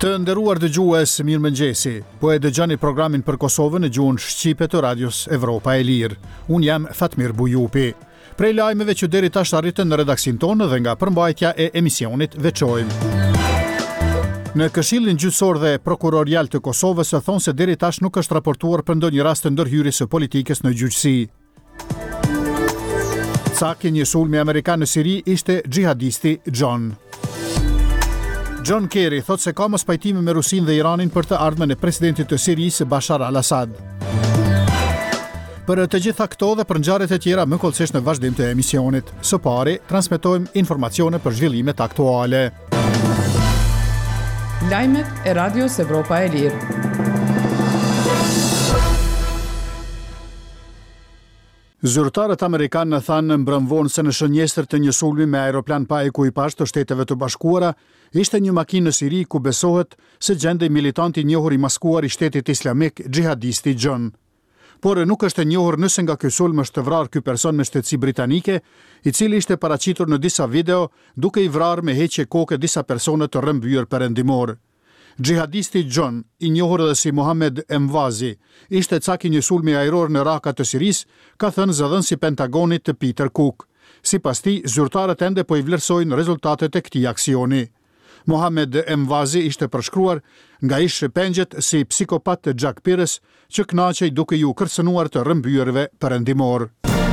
Të nderuar dëgjues, mirëmëngjesi. Po e dëgjoni programin për Kosovën në gjuhën shqipe të Radios Evropa e Lirë. Unë jam Fatmir Bujupi. Prej lajmeve që deri tash arritën në redaksin tonë dhe nga përmbajtja e emisionit veçojmë. Në Këshillin Gjyqësor dhe Prokurorial të Kosovës thonë se deri tash nuk është raportuar për ndonjë rast të ndërhyrjes së politikës në gjyqësi. Caki një sulmi amerikan në Siri ishte xhihadisti John Kerry thot se ka mos pajtime me Rusinë dhe Iranin për të ardhmen e presidentit të Sirisë Bashar al-Assad. Për të gjitha këto dhe për ngjarjet e tjera më kollësisht në vazhdim të emisionit. Së pari, transmetojmë informacione për zhvillimet aktuale. Lajmet e Radios Evropa e Lirë. Zyrtarët amerikanë thanë mbrëmvonë se në shënjestër të një sulmi me aeroplan pa ekuipazh të Shteteve të Bashkuara ishte një makinë në Siri ku besohet se gjendej militanti njohur i maskuar i Shtetit Islamik xhihadisti John. Por nuk është e njohur nëse nga ky sulm është vrarë ky person me shtetësi britanike, i cili ishte paraqitur në disa video duke i vrarë me heqje koke disa persona të rrëmbyer perëndimor. Xhihadisti John, i njohur edhe si Mohamed Emvazi, ishte caki një sulmi ajror në Raqqa të Sirisë, ka thënë zëdhënësi Pentagonit të Peter Cook. Sipas tij, zyrtarët ende po i vlerësojnë rezultatet e këtij aksioni. Mohamed Emvazi ishte përshkruar nga ish shpengjet si psikopat të gjakpirës që kënaqej duke ju kërcënuar të rrëmbyerve perëndimor.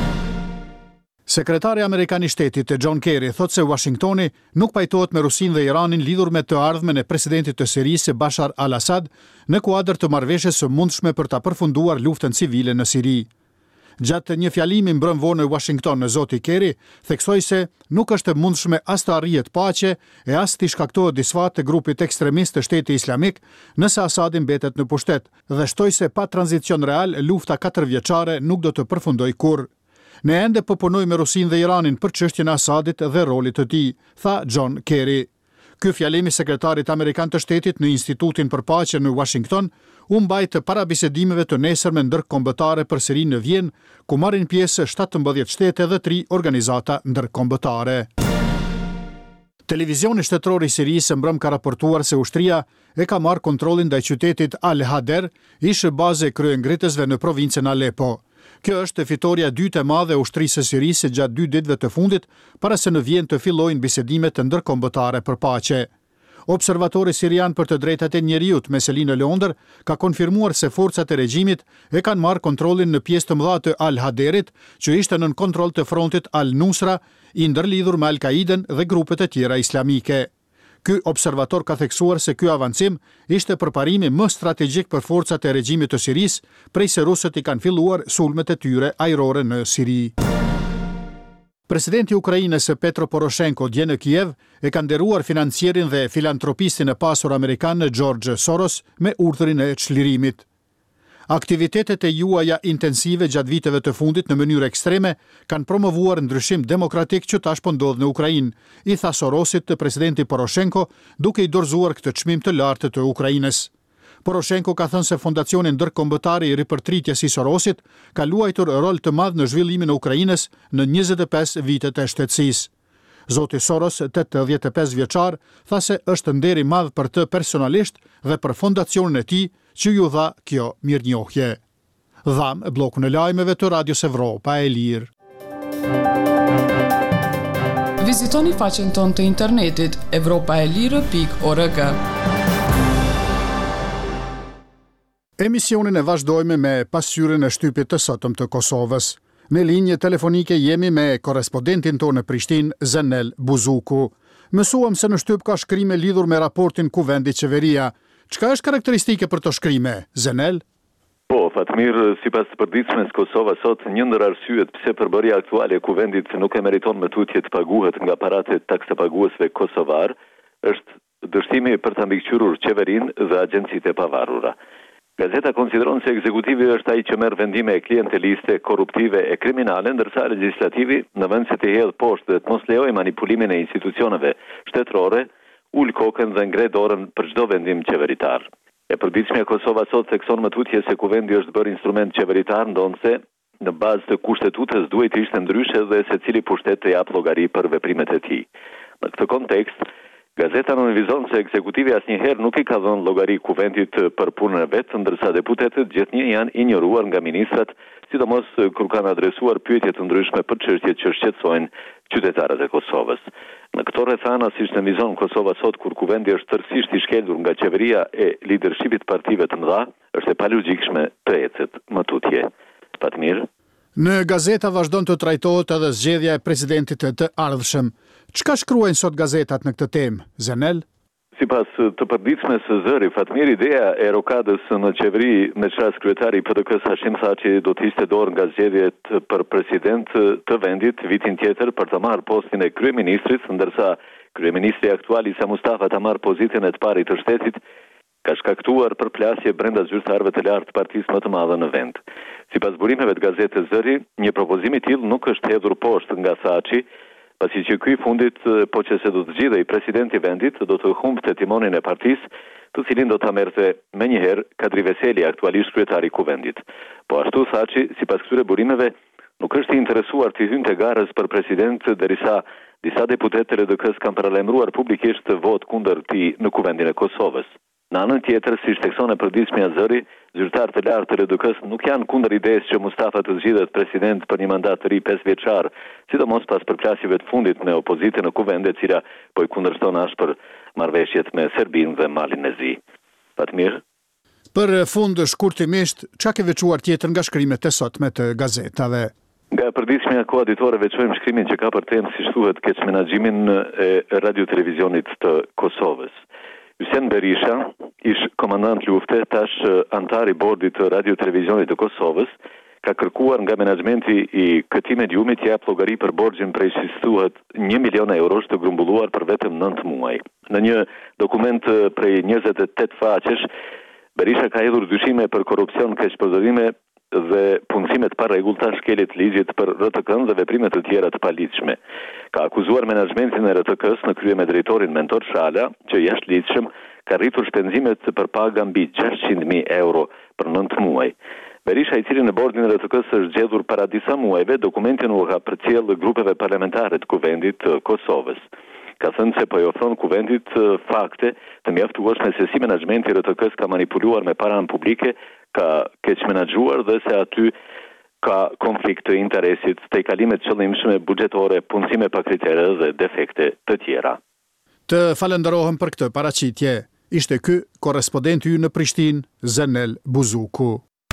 Sekretari Amerikan i Shtetit John Kerry thot se Washingtoni nuk pajtohet me Rusinë dhe Iranin lidhur me të ardhmen e presidentit të Sirisë Bashar al-Assad në kuadër të marrëveshjes së mundshme për ta përfunduar luftën civile në Siri. Gjatë një fjalimi mbrëmvor në Washington, zoti Kerry theksoi se nuk është e mundshme as të arrihet paqe e as të shkaktohet disfat të grupit ekstremist të Shtetit Islamik nëse Assadi mbetet në pushtet dhe shtoi se pa tranzicion real lufta 4 vjeçare nuk do të përfundojë kurrë. Ne ende po punojmë me Rusinë dhe Iranin për çështjen e Assadit dhe rolit të tij, tha John Kerry. Ky fjalim i sekretarit amerikan të shtetit në Institutin për Paqe në Washington u mbajt para bisedimeve të nesërme ndërkombëtare për Sirinë në Vjenë, ku marrin pjesë 17 shtete dhe 3 organizata ndërkombëtare. Televizioni shtetëror i Sirisë mbrëm ka raportuar se ushtria e ka marrë kontrollin ndaj qytetit Al-Hader, ish baze kryengritësve në provincën Aleppo. Kjo është fitoria e dytë e madhe e ushtrisë së Sirisë gjatë 2 ditëve të fundit, para se në Vjenë të fillojnë bisedimet ndërkombëtare për paqe. Observatori sirian për të drejtat e njerëzit Meselina Londër ka konfirmuar se forcat e regjimit e kanë marrë kontrollin në pjesë të mëdha të Al-Haderit, që ishte nën kontroll të frontit Al-Nusra, i ndërlidhur me Al-Qaiden dhe grupet e tjera islamike. Ky observator ka theksuar se ky avancim ishte përparimi më strategjik për forcat e regjimit të Sirisë, prej se rusët i kanë filluar sulmet e tyre ajrore në Siri. Presidenti i Ukrainës Petro Poroshenko dje në Kiev e ka nderuar financierin dhe filantropistin e pasur amerikan George Soros me urdhrin e çlirimit. Aktivitetet e juaja intensive gjatë viteve të fundit në mënyrë ekstreme kanë promovuar ndryshim demokratik që tash po ndodh në Ukrainë, i tha Sorosit të presidenti Poroshenko duke i dorëzuar këtë çmim të lartë të Ukrainës. Poroshenko ka thënë se fondacioni ndërkombëtar i ripërtritjes i Sorosit ka luajtur rol të madh në zhvillimin e Ukrainës në 25 vitet e shtetësisë. Zoti Soros, 85 vjeçar, tha se është nder i madh për të personalisht dhe për fondacionin e tij që ju dha kjo mirënjohje. Dham bllokun e lajmeve të Radios Evropa e Lirë. Vizitoni faqen tonë të internetit evropaelire.org. Emisionin e vazhdojmë me pasqyrën e shtypit të sotëm të Kosovës. Në linjë telefonike jemi me korrespondentin tonë në Prishtinë, Zenel Buzuku. Mësuam se në shtyp ka shkrime lidhur me raportin ku vendi qeveria. Çka është karakteristike për të shkrime, Zenel? Po, Fatmir, sipas të përditshmes Kosova sot, një ndër arsyet pse përbërja aktuale e kuvendit nuk e meriton me tutje të paguhet nga paratë taksapaguesve kosovar, është dështimi për ta mbikëqyrur qeverinë dhe agjencitë e pavarura. Gazeta konsideron se ekzekutivi është ai që merr vendime e klienteliste, korruptive e kriminale, ndërsa legislativi, në vend se të hedhë poshtë dhe të mos lejojë manipulimin e institucioneve shtetërore, ul kokën dhe ngre dorën për çdo vendim qeveritar. E përditshmja Kosova sot thekson më tutje se kuvendi është bërë instrument qeveritar, ndonse në bazë të kushtetutës duhet të ishte ndryshe dhe secili pushtet të jap llogari për veprimet e tij. Në këtë kontekst, Gazeta në vizon se ekzekutivi asnjëherë nuk I ka dhënë llogari kuvendit për punën e vet, ndërsa deputetët gjithnjë janë injoruar nga ministrat, sidomos kur kanë adresuar pyetje të ndryshme për çështjet që shqetësojnë qytetarët e Kosovës. Në këto rrethana, siç në vizon Kosova sot, kur kuvendi është tërësisht I shkelur nga qeveria e lidershipit partive të mëdha, është e palogjikshme të ecet më tutje. Fatmir. Në gazeta vazhdon të trajtohet edhe zgjedhja e presidentit të ardhshëm. Çka shkruajnë sot gazetat në këtë temë, Zenel? Sipas të përditshmes së Zëri, Fatmir, ideja e rokadës në qeveri me çast kryetari I PDK-s Hashim Thaçi do të ishte dorë nga zgjedhjet për president të vendit vitin tjetër për të marrë postin e kryeministrit, ndërsa kryeministri aktual Isa Mustafa ta marrë pozitën e të parit të shtetit, ka shkaktuar përplasje brenda zyrtarëve të lartë të partisë më të madhe në vend. Sipas burimeve të gazetës Zëri, një propozim I tillë nuk është hedhur poshtë nga Thaçi, pasi që ky fundit, po që se do të zgjidhej presidenti vendit, do të humbte timonin e partisë, të cilin do ta merrte menjëherë Kadri Veseli, aktualisht kryetari I kuvendit. Po ashtu Thaçi, sipas këtyre burimeve, nuk është I interesuar të hynte garës për president, derisa disa deputetë të RDK-s kanë paralajmëruar publikisht të votë kundër tij në kuvendin e Kosovës. Në anën tjetër, siç thekson e përditshmja Zëri, zyrtarët e lartë të RDK-s nuk janë kundër idesë që Mustafa të zgjidhet president për një mandat të ri 5 vjeçar, sidomos pas përplasjeve të fundit me opozitën në kuvend, e cila po I kundërshton ashpër marrëveshjet me Serbinë dhe Malin e Zi. Fatmir. Për fund shkurtimisht, çka ke veçuar tjetër nga shkrimet e sotme të gazetave? Nga përditshmja koha ditore veçojmë shkrimin që ka për temë, siç thuhet, keq menaxhimin e radio-televizionit të Kosovës. Hysén Berisha, ish komandant lufte, tash antar I bordit të radio-televizionit të Kosovës, ka kërkuar nga menaxhmenti I këtij mediumi të jap llogari për borxhin prej si thuhet 1 milion eurosh të grumbulluar për vetëm 9 muaj. Në një dokument prej 28 faqesh, Berisha ka hedhur dyshime për korrupsion, keqpërdorime dhe punësimet pa rregullta, shkelje të ligjit për RTK-n dhe veprime të tjera të paligjshme. Ka akuzuar menaxhmentin e RTK-s në krye me drejtorin Mentor Shala, që jashtëligjshëm ka rritur shpenzimet për paga mbi 600.000 euro për 9 muaj. Berisha, I cili në bordin e RTK-s është gjedhur para disa muajve, dokumentin u ka përcjell grupeve parlamentare të kuvendit të Kosovës. Ka thënë se po I ofron kuvendit fakte të mjaftueshme se si menaxhmenti I RTK-s ka manipuluar me paranë publike, ka keq menaxhuar dhe se aty ka konflikt të interesit, tejkalime të qëllimshme buxhetore, punësime pa kritere dhe defekte të tjera. Të falenderohem për këtë paraqitje. Ishte ky korrespondenti ynë në Prishtinë, Zenel Buzuku.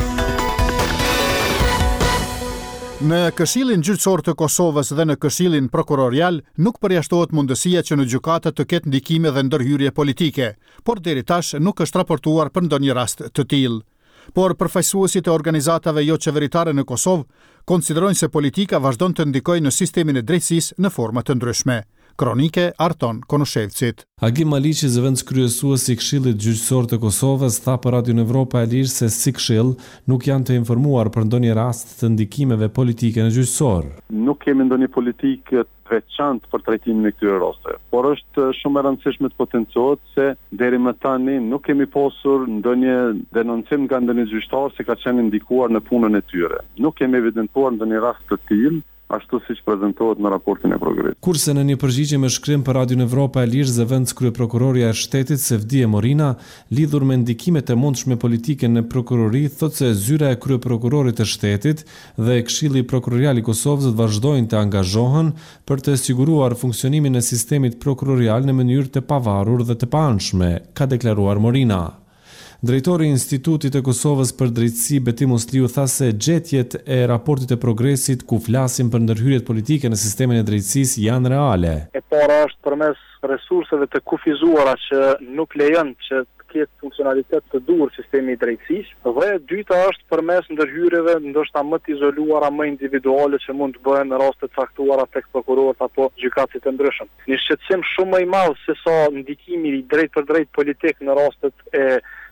Në Këshillin Gjyqësor të Kosovës dhe në Këshillin Prokurorial nuk përjashtohet mundësia që në gjykata të ketë ndikime dhe ndërhyrje politike, por deri tash nuk është raportuar për ndonjë rast të tillë. Por përfaqësuesit e organizatave jo qeveritare në Kosovë konsiderojnë se politika vazhdon të ndikojë në sistemin e drejtësisë në forma të ndryshme. Kronike Arton Konushevcit. Agim Maliqi, zëvendëskryesuesi I Këshillit Gjyqësor të Kosovës, tha për Radio Evropa e Lirë se si këshill nuk janë të informuar për ndonjë rast të ndikimeve politike në gjyqësor. Nuk kemi ndonjë politikë veçantë për trajtimin e këtyre rasteve, por është shumë e rëndësishme të potencohet se deri më tani nuk kemi pasur ndonjë denoncim nga ndonjë gjyqtar se ka qenë ndikuar në punën e tyre. Nuk kemi evidentuar ndonjë rast të tillë, ashtu siç prezantohet në raportin e prokurorit. Kurse në një përgjigje me shkrim për Radio Evropa e Lirë, zëvendës kryeprokuroria e shtetit Sevdije Morina, lidhur me ndikimet e mundshme politike në prokurori, thotë se zyra e kryeprokurorit të shtetit dhe Këshilli Prokurorial I Kosovës vazhdojnë të angazhohen për të siguruar funksionimin e sistemit prokurorial në mënyrë të pavarur dhe të paanshme, ka deklaruar Morina. Drejtori I Institutit të Kosovës për Drejtësi Beti Musliu tha se gjetjet e raportit të progresit ku flasim për ndërhyrjet politike në sistemin e drejtësisë janë reale. E para është përmes resurseve të kufizuara që nuk lejon që të ketë funksionalitet të duhur sistemi I drejtësisë, dhe e dyta është përmes ndërhyrjeve ndoshta më të izoluara, më individuale që mund të bëhen në raste të caktuara tek prokurorët apo gjykatësit të ndryshëm. Një shqetësim shumë më I madh se sa ndikimi I drejt për drejt politik në rastet e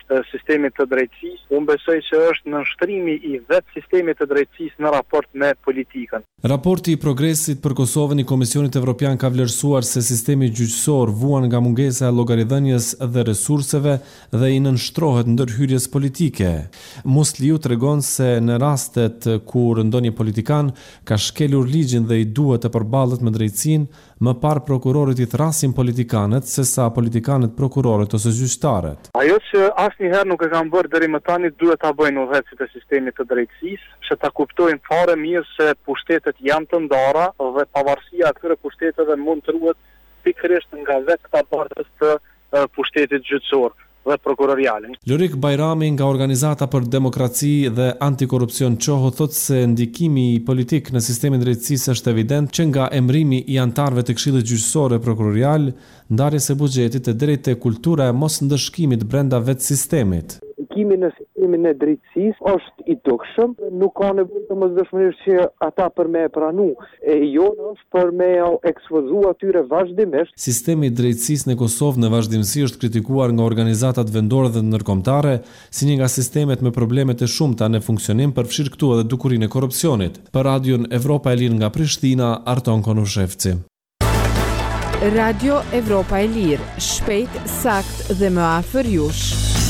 sistemit të drejtësisë, unë besoj që është nënshtrimi i vetë sistemit të drejtësisë në raport me politikën. Raporti i progresit për Kosovën i Komisionit Evropian ka vlerësuar se sistemi gjyqësor vuan nga mungesa e llogaridhënies dhe resurseve dhe i nënshtrohet ndërhyrjes politike. Musliu tregon se në rastet kur ndonjë politikan ka shkelur ligjin dhe i duhet të përballet me drejtsinë, më parë prokurorit i thrasin politikanët sesa politikanët prokurorët ose gjyqtarët. Ajo që asnjëherë nuk e kanë bërë deri më tani duhet ta bëjnë udhëhecit e sistemit të drejtësisë, që ta kuptojnë fare mirë se pushtetet janë të ndara dhe pavarësia e këtyre pushteteve mund të ruhet pikërisht nga vetë këta bartës të pushtetit gjyqësor dhe prokurorialin. Lorik Bajrami nga Organizata për Demokraci dhe Antikorrupsion Çoho thotë se ndikimi politik në sistemin e drejtësisë është evident që nga emrimi i antarëve të Këshillit Gjyqësor Prokurorial, ndarjes së buxhetit e drejtë te kultura e mosndëshkimit brenda vetë sistemit. Ndikimi në sistemin e drejtësisë është i dukshëm, nuk ka nevojë të mosdëshmërisht që ata për me pranu, jo është për me ekspozu atyre vazhdimisht. Sistemi i drejtësisë në Kosovë në vazhdimsi është kritikuar nga organizatat vendore dhe ndërkombëtare si një nga sistemet me probleme të shumta në funksionim, përfshirë këtu edhe dukurinë e korrupsionit. Për Radion Evropa e Lirë nga Prishtina, Arton Konushevci. Radio Evropa e Lirë, shpejt, sakt dhe më afër jush.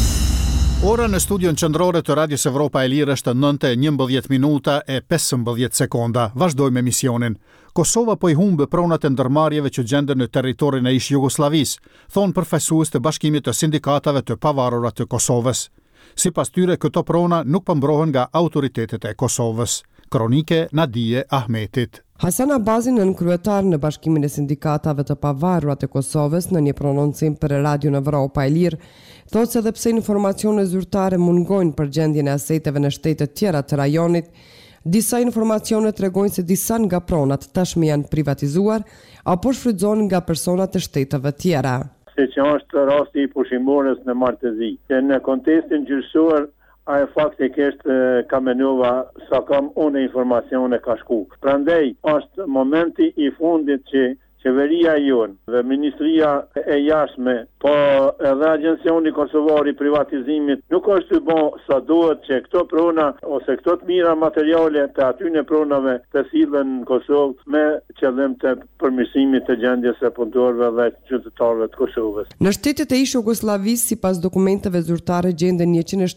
Ora në studion qendrore të Radios Evropa e Lirë është 9:11 minuta e 15 sekonda. Vazhdojmë emisionin. Kosova po i humbe pronat e ndërmarrjeve që gjenden në territorin e ish Jugosllavisë, thonë përfaqësues të Bashkimit të Sindikatave të Pavarura të Kosovës. Sipas tyre, këto prona nuk përmbrohen nga autoritetet e Kosovës. Kronike Nadije Ahmetit. Hasan Abazi, nënkryetar në Bashkimin e Sindikatave të Pavarura të Kosovës, në një prononcim për Radion Evropa e Lirë, thotë se edhe pse informacione zyrtare mungojnë për gjendjen e aseteve në shtete tjera të rajonit, disa informacione tregojnë se disa nga pronat tashmë janë privatizuar apo shfrytëzohen nga persona të shteteve tjera. Se që është rasti i pushimorës në Martezi, që në kontestin gjyqësor ai faktikisht ka menova sa kam unë informacione ka shku. Prandaj është momenti i fundit që qeveria jonë dhe Ministria e Jashtme, po edhe Agjencioni Kosovar i Privatizimit nuk është të bon sa duhet që këto prona ose këto të mira materiale të atyne pronave të sillen në Kosovë me qëllim të përmirësimit të gjendjes së punëtorëve dhe qytetarëve të Kosovës. Në shtetet e ish Jugosllavisë, sipas dokumenteve zyrtare, gjenden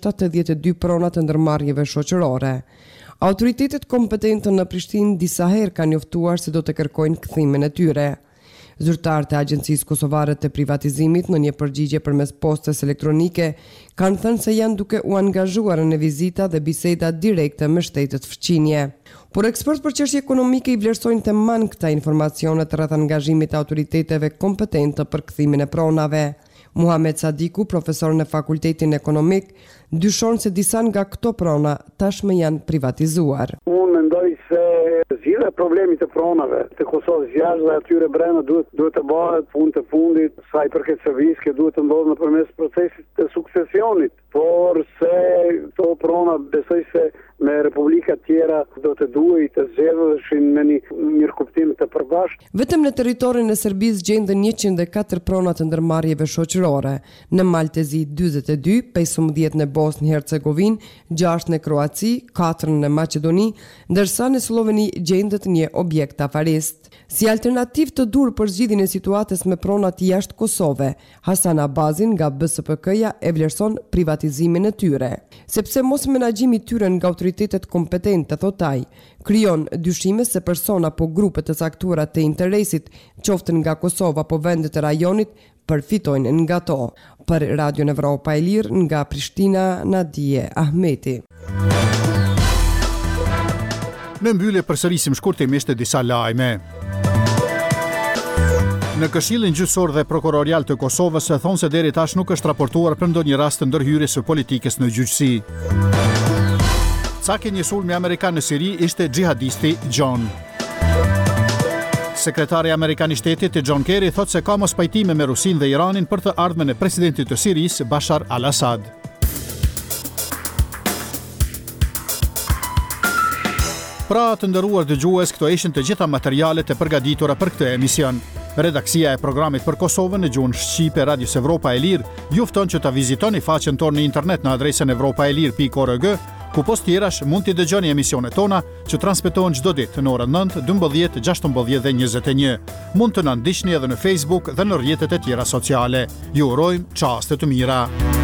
172 prona të ndërmarrjeve shoqërore. Autoritetet kompetente në Prishtinë disa herë kanë njoftuar se do të kërkojnë kthimin e tyre. Zyrtarët e Agjencisë Kosovare të Privatizimit në një përgjigje përmes postës elektronike kanë thënë se janë duke u angazhuar në vizita dhe biseda direkte me shtetet fëmijë. Por ekspert për çështje ekonomike i vlerësojnë të manë këta informacione rreth angazhimit të autoriteteve kompetente për kthimin e pronave. Muhamet Sadiku, profesor në Fakultetin Ekonomik, dyshon se disa nga këto prona tashmë janë privatizuar. Unë mendoj se zgjidhja e problemit të pronave të Kosovës jashtë dhe atyre brenda duhet të bëhet fund të fundit, sa i përket serviskë duhet të ndodhë nëpërmes procesit të suksesionit, por se këto prona besoj se me republika tjera do të duhet të zgjedheshin me një mirëkuptim të përbashkët. Vetëm në territorin e Serbisë gjenden 104 prona të ndërmarrjeve shoqërore, në Maltezi 42, 15 në Bosnë-Hercegovinë, 6 në Kroaci, 4 në Maqedoni, ndërsa në Sloveni gjendet një objekt afarist. Si alternativë të dur për zgjidhjen e situatës me pronat jashtë Kosove, Hasan Abazin nga BSPK-ja e vlerëson privatizimin e tyre, sepse mos menaxhimi i tyre nga autoritetet kompetente, thot ai, krijon dyshime se persona apo grupe të caktuara të interesit, qoftë nga Kosova apo vendet e rajonit, përfitojnë nga to. Për Radion Evropa e Lirë nga Prishtina, Nadije Ahmeti. Në mbyllje përsërisim shkurtimisht disa lajme. Në Këshillin Gjyqësor dhe Prokurorial të Kosovës thonë se deri tash nuk është raportuar për ndonjë rast të ndërhyrjes së politikës në gjyqësi. Caki një sulmi amerikan në Siri ishte xhihadisti John. Sekretari amerikan i shtetit John Kerry thotë se ka mos pajtime me Rusinë dhe Iranin për të ardhmen e presidentit të Sirisë Bashar al-Assad. Pra të nderuar dëgjues, këto ishin të gjitha materialet e përgatitura për këtë emision. Redaksia e programit për Kosovën në gjuhën shqipe Radios Evropa e Lirë ju fton që ta vizitoni faqen tonë në internet në adresën evropaelir.org, ku post tjerash mund t'i dëgjoni emisionet tona që transmetohen çdo ditë në orën 9, 12, 16 dhe 21. Mund të na ndiqni edhe në Facebook dhe në rrjetet e tjera sociale. Ju urojmë çaste të mira.